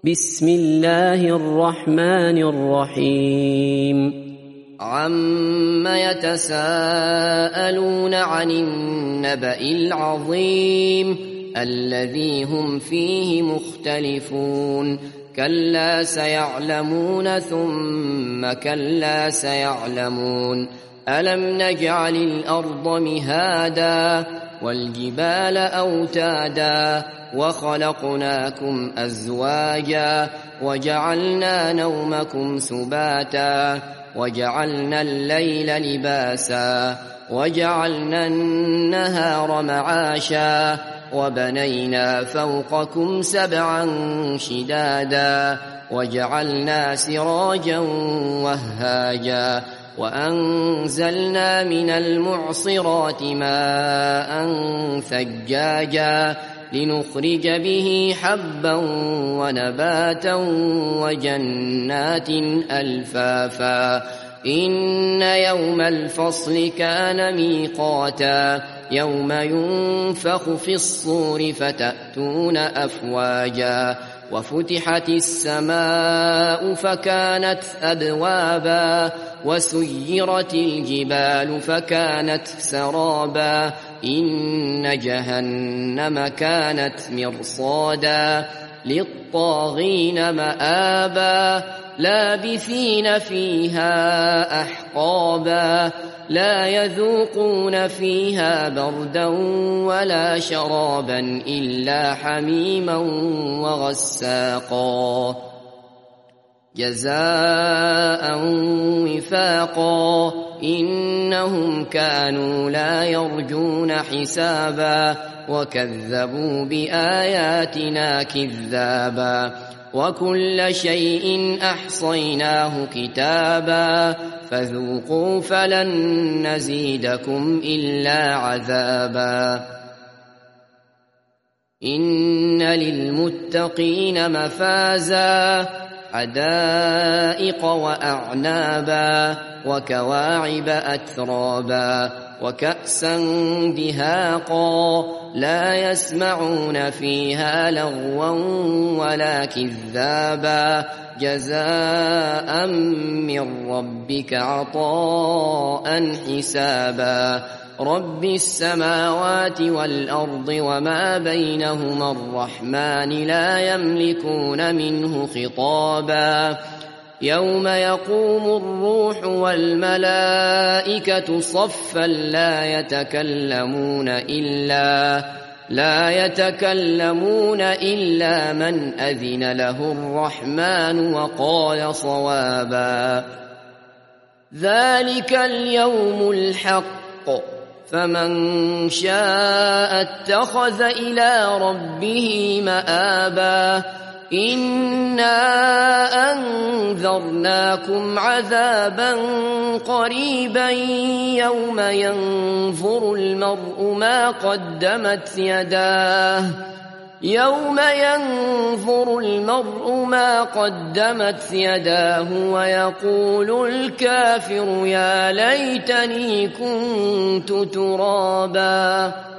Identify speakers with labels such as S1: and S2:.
S1: بسم الله الرحمن الرحيم
S2: عَمَّ يَتَسَاءَلُونَ عَنِ النَّبَإِ الْعَظِيمِ الَّذِي هُمْ فِيهِ مُخْتَلِفُونَ كَلَّا سَيَعْلَمُونَ ثُمَّ كَلَّا سَيَعْلَمُونَ أَلَمْ نَجْعَلِ الْأَرْضَ مِهَادًا وَالْجِبَالَ أَوْتَادًا وَخَلَقْنَاكُمْ أَزْوَاجًا وَجَعَلْنَا نَوْمَكُمْ سُبَاتًا وَجَعَلْنَا اللَّيْلَ لِبَاسًا وَجَعَلْنَا النَّهَارَ مَعَاشًا وَبَنَيْنَا فَوْقَكُمْ سَبْعًا شِدَادًا وَجَعَلْنَا سِرَاجًا وَهَّاجًا وَأَنزَلْنَا مِنَ الْمُعْصِرَاتِ مَاءً ثَجَّاجًا لِنُخْرِجَ بِهِ حَبًّا وَنَبَاتًا وَجَنَّاتٍ أَلْفَافًا إِنَّ يَوْمَ الْفَصْلِ كَانَ مِيقَاتًا يَوْمَ يُنفَخُ فِي الصُّورِ فَتَأْتُونَ أَفْوَاجًا وَفُتِحَتِ السَّمَاءُ فَكَانَتْ أَبْوَابًا وَسُيِّرَتِ الْجِبَالُ فَكَانَتْ سَرَابًا إِنَّ جَهَنَّمَ كَانَتْ مِرْصَادًا لِلطَّاغِينَ مَآبًا لَابِثِينَ فِيهَا أَحْقَابًا لَا يَذُوقُونَ فِيهَا بَرْدًا وَلَا شَرَابًا إِلَّا حَمِيمًا وَغَسَّاقًا جَزَاءً وِفَاقًا إِنَّهُمْ كَانُوا لَا يَرْجُونَ حِسَابًا وَكَذَّبُوا بِآيَاتِنَا كِذَّابًا وَكُلَّ شَيْءٍ أَحْصَيْنَاهُ كِتَابًا فَذُوقُوا فَلَن نَّزِيدَكُمْ إِلَّا عَذَابًا إِنَّ لِلْمُتَّقِينَ مَفَازًا حَدَائِقَ وَأَعْنَابًا وَكَوَاعِبَ أَتْرَابًا وَكَأْسًا دِهَاقًا لَا يَسْمَعُونَ فِيهَا لَغْوًا وَلَا كِذَّابًا جَزَاءً مِّن رَّبِّكَ عَطَاءً حِسَابًا رَبِّ السَّمَاوَاتِ وَالْأَرْضِ وَمَا بَيْنَهُمَا الرَّحْمَٰنِ لَا يَمْلِكُونَ مِنْهُ خِطَابًا يَوْمَ يَقُومُ الرُّوحُ وَالْمَلَائِكَةُ صَفًّا لا يتكلمون إلا من أذن له الرحمن وقال صوابا ذلك اليوم الحق فمن شاء اتخذ إلى ربه مآبا إنا أنذرناكم عذابا قريبا يوم ينظر المرء ما قدمت يداه ويقول الكافر يا ليتني كنت ترابا